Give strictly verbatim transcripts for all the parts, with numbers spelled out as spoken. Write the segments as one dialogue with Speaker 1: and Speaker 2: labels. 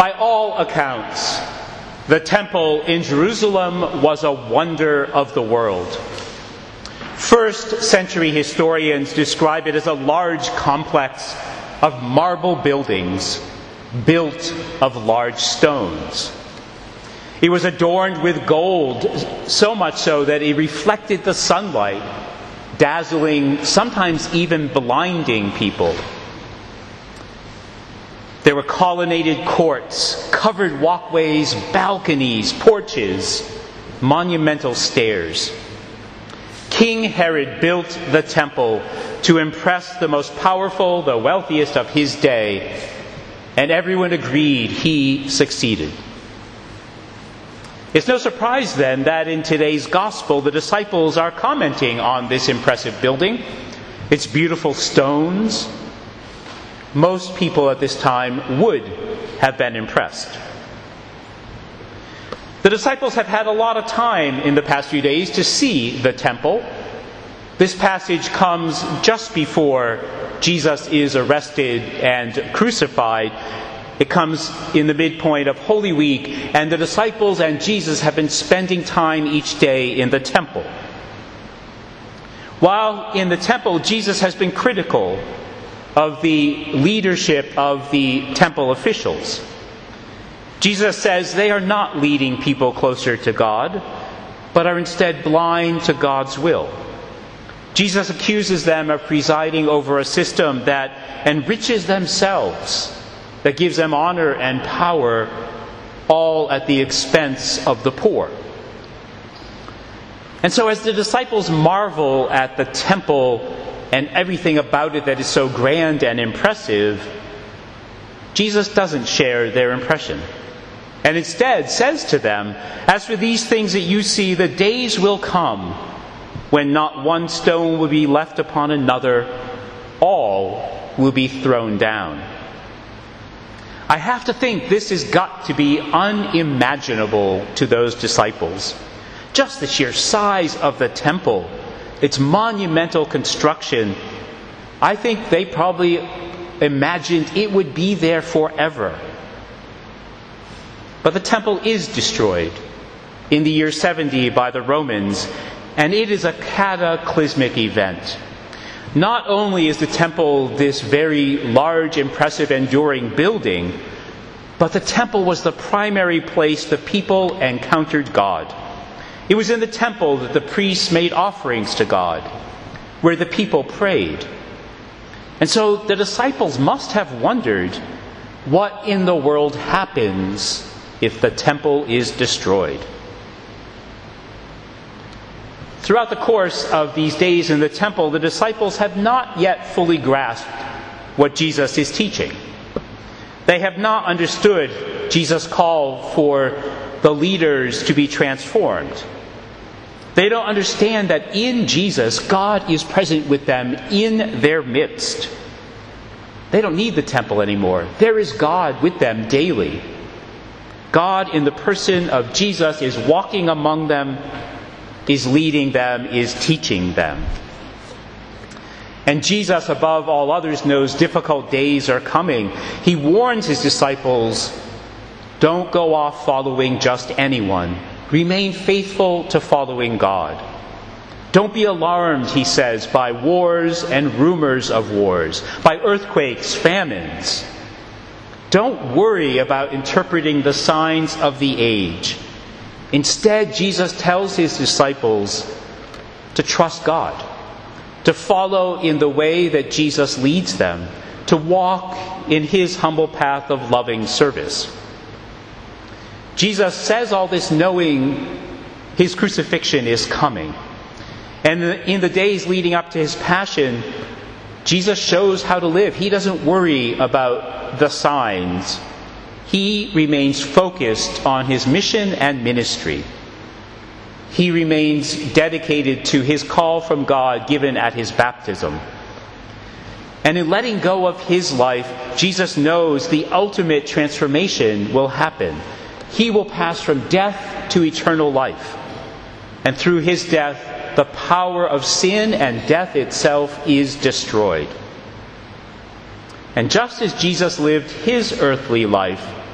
Speaker 1: By all accounts, the temple in Jerusalem was a wonder of the world. First century historians describe it as a large complex of marble buildings built of large stones. It was adorned with gold, so much so that it reflected the sunlight, dazzling, sometimes even blinding people. There were colonnaded courts, covered walkways, balconies, porches, monumental stairs. King Herod built the temple to impress the most powerful, the wealthiest of his day, and everyone agreed he succeeded. It's no surprise then that in today's gospel the disciples are commenting on this impressive building, its beautiful stones. Most people at this time would have been impressed. The disciples have had a lot of time in the past few days to see the temple. This passage comes just before Jesus is arrested and crucified. It comes in the midpoint of Holy Week, and the disciples and Jesus have been spending time each day in the temple. While in the temple, Jesus has been critical of the leadership of the temple officials. Jesus says they are not leading people closer to God, but are instead blind to God's will. Jesus accuses them of presiding over a system that enriches themselves, that gives them honor and power, all at the expense of the poor. And so as the disciples marvel at the temple and everything about it that is so grand and impressive, Jesus doesn't share their impression, and instead says to them, "As for these things that you see, the days will come when not one stone will be left upon another, all will be thrown down." I have to think this has got to be unimaginable to those disciples. Just the sheer size of the temple, its monumental construction, I think they probably imagined it would be there forever. But the temple is destroyed in the year seventy by the Romans, and it is a cataclysmic event. Not only is the temple this very large, impressive, enduring building, but the temple was the primary place the people encountered God. It was in the temple that the priests made offerings to God, where the people prayed. And so the disciples must have wondered, what in the world happens if the temple is destroyed? Throughout the course of these days in the temple, the disciples have not yet fully grasped what Jesus is teaching. They have not understood Jesus' call for the leaders to be transformed. They don't understand that in Jesus, God is present with them in their midst. They don't need the temple anymore. There is God with them daily. God in the person of Jesus is walking among them, is leading them, is teaching them. And Jesus, above all others, knows difficult days are coming. He warns his disciples, don't go off following just anyone. Remain faithful to following God. Don't be alarmed, he says, by wars and rumors of wars, by earthquakes, famines. Don't worry about interpreting the signs of the age. Instead, Jesus tells his disciples to trust God, to follow in the way that Jesus leads them, to walk in his humble path of loving service. Jesus says all this knowing his crucifixion is coming. And in the days leading up to his passion, Jesus shows how to live. He doesn't worry about the signs. He remains focused on his mission and ministry. He remains dedicated to his call from God given at his baptism. And in letting go of his life, Jesus knows the ultimate transformation will happen. He will pass from death to eternal life. And through his death, the power of sin and death itself is destroyed. And just as Jesus lived his earthly life,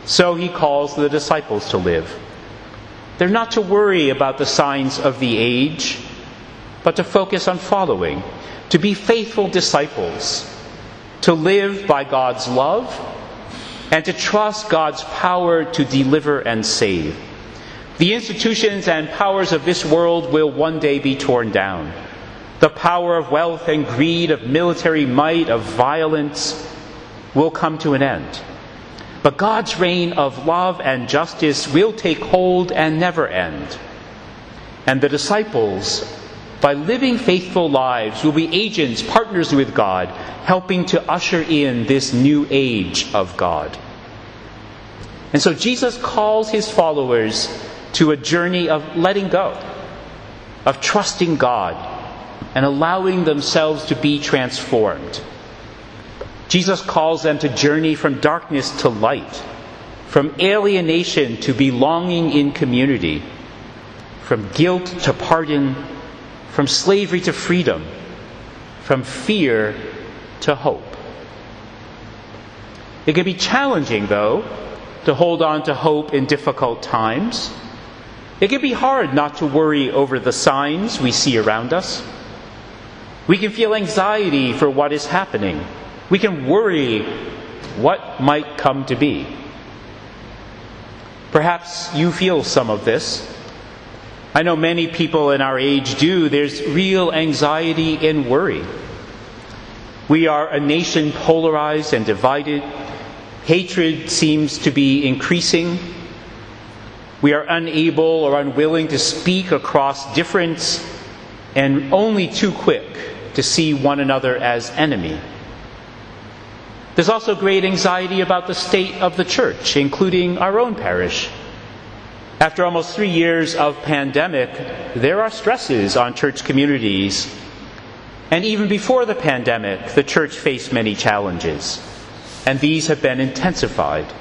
Speaker 1: So he calls the disciples to live. They're not to worry about the signs of the age, but to focus on following, to be faithful disciples, to live by God's love, and to trust God's power to deliver and save. The institutions and powers of this world will one day be torn down. The power of wealth and greed, of military might, of violence will come to an end. But God's reign of love and justice will take hold and never end. And the disciples, by living faithful lives, will be agents, partners with God, helping to usher in this new age of God. And so Jesus calls his followers to a journey of letting go, of trusting God, and allowing themselves to be transformed. Jesus calls them to journey from darkness to light, from alienation to belonging in community, from guilt to pardon, from slavery to freedom, from fear to hope. It can be challenging, though, to hold on to hope in difficult times. It can be hard not to worry over the signs we see around us. We can feel anxiety for what is happening. We can worry what might come to be. Perhaps you feel some of this. I know many people in our age do. There's real anxiety and worry. We are a nation polarized and divided. Hatred seems to be increasing. We are unable or unwilling to speak across difference and only too quick to see one another as enemy. There's also great anxiety about the state of the church, including our own parish. After almost three years of pandemic, there are stresses on church communities. And even before the pandemic, the church faced many challenges, and these have been intensified.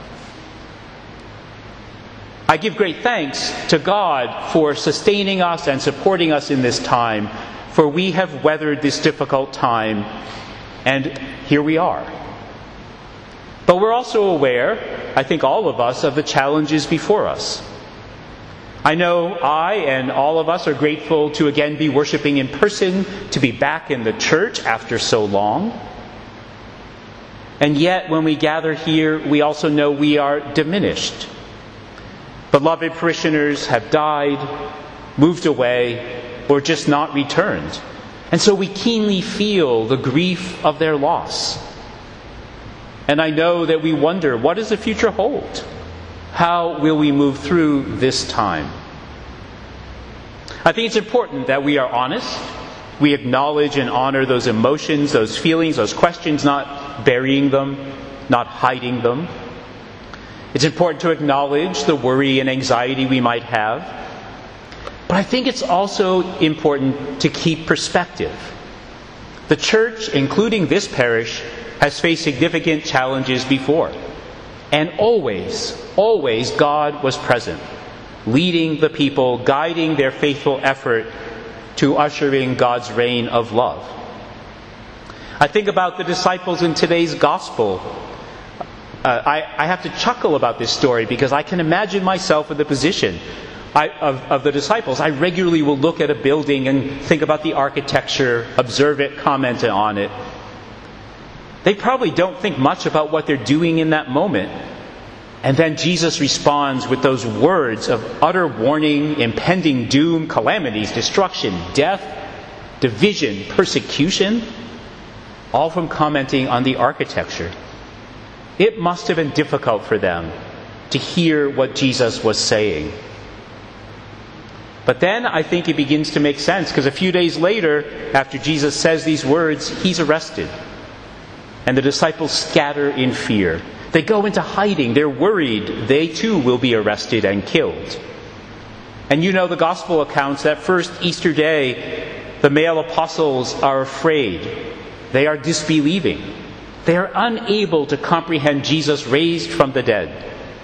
Speaker 1: I give great thanks to God for sustaining us and supporting us in this time, for we have weathered this difficult time, and here we are. But we're also aware, I think all of us, of the challenges before us. I know I and all of us are grateful to again be worshiping in person, to be back in the church after so long. And yet, when we gather here, we also know we are diminished. Beloved parishioners have died, moved away, or just not returned. And so we keenly feel the grief of their loss. And I know that we wonder, what does the future hold? How will we move through this time? I think it's important that we are honest. We acknowledge and honor those emotions, those feelings, those questions, not burying them, not hiding them. It's important to acknowledge the worry and anxiety we might have. But I think it's also important to keep perspective. The church, including this parish, has faced significant challenges before. And always, always God was present, leading the people, guiding their faithful effort to usher in God's reign of love. I think about the disciples in today's gospel. Uh, I, I have to chuckle about this story because I can imagine myself in the position I, of, of the disciples. I regularly will look at a building and think about the architecture, observe it, comment on it. They probably don't think much about what they're doing in that moment. And then Jesus responds with those words of utter warning, impending doom, calamities, destruction, death, division, persecution, all from commenting on the architecture. It must have been difficult for them to hear what Jesus was saying. But then I think it begins to make sense, because a few days later, after Jesus says these words, he's arrested. And the disciples scatter in fear. They go into hiding. They're worried they too will be arrested and killed. And you know the gospel accounts that first Easter day, the male apostles are afraid. They are disbelieving. They are unable to comprehend Jesus raised from the dead.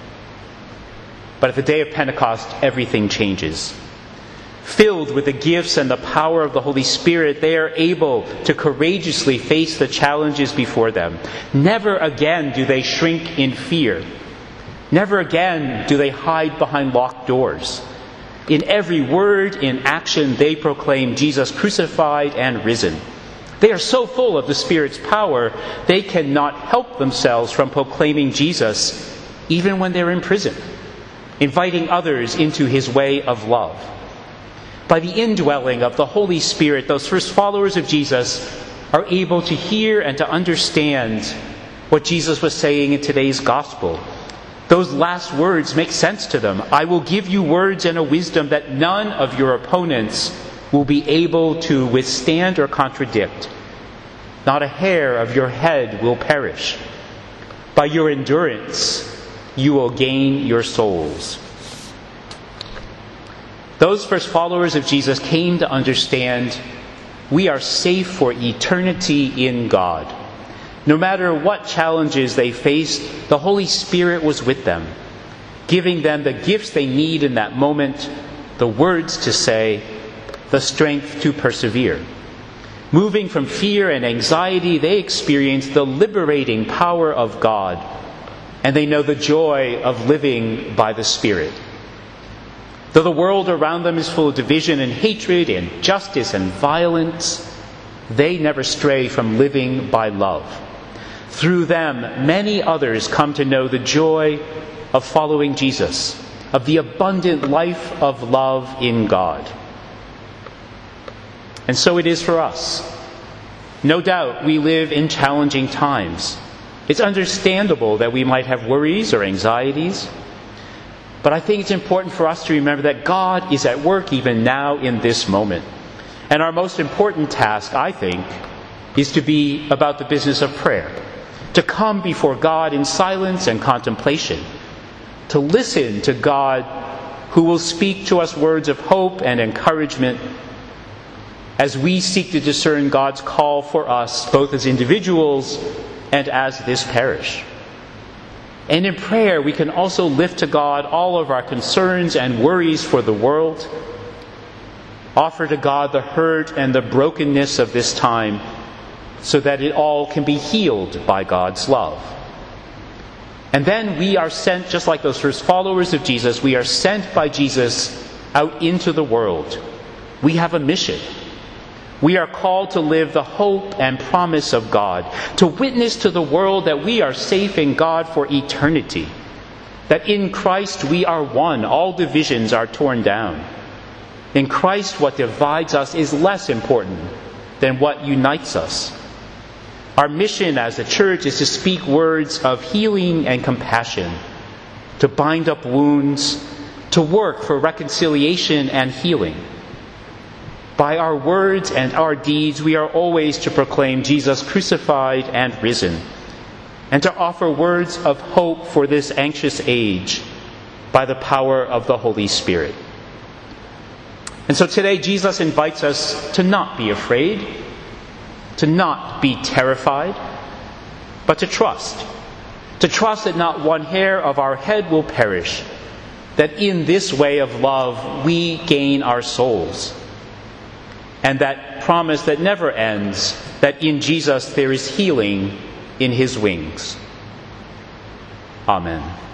Speaker 1: But at the day of Pentecost, everything changes. Filled with the gifts and the power of the Holy Spirit, they are able to courageously face the challenges before them. Never again do they shrink in fear. Never again do they hide behind locked doors. In every word, in action, they proclaim Jesus crucified and risen. They are so full of the Spirit's power, they cannot help themselves from proclaiming Jesus even when they're in prison, inviting others into his way of love. By the indwelling of the Holy Spirit, those first followers of Jesus are able to hear and to understand what Jesus was saying in today's gospel. Those last words make sense to them. I will give you words and a wisdom that none of your opponents will be able to withstand or contradict. Not a hair of your head will perish. By your endurance, you will gain your souls. Those first followers of Jesus came to understand we are safe for eternity in God. No matter what challenges they faced, the Holy Spirit was with them, giving them the gifts they need in that moment, the words to say, the strength to persevere. Moving from fear and anxiety, they experience the liberating power of God, and they know the joy of living by the Spirit. Though the world around them is full of division and hatred, injustice and violence, they never stray from living by love. Through them, many others come to know the joy of following Jesus, of the abundant life of love in God. And so it is for us. No doubt we live in challenging times. It's understandable that we might have worries or anxieties. But I think it's important for us to remember that God is at work even now in this moment. And our most important task, I think, is to be about the business of prayer. To come before God in silence and contemplation. To listen to God who will speak to us words of hope and encouragement as we seek to discern God's call for us, both as individuals and as this parish. And in prayer, we can also lift to God all of our concerns and worries for the world, offer to God the hurt and the brokenness of this time, so that it all can be healed by God's love. And then we are sent, just like those first followers of Jesus, we are sent by Jesus out into the world. We have a mission. We are called to live the hope and promise of God, to witness to the world that we are safe in God for eternity, that in Christ we are one, all divisions are torn down. In Christ, what divides us is less important than what unites us. Our mission as a church is to speak words of healing and compassion, to bind up wounds, to work for reconciliation and healing. By our words and our deeds, we are always to proclaim Jesus crucified and risen, and to offer words of hope for this anxious age by the power of the Holy Spirit. And so today Jesus invites us to not be afraid, to not be terrified, but to trust. To trust that not one hair of our head will perish, that in this way of love we gain our souls. And that promise that never ends, that in Jesus there is healing in his wings. Amen.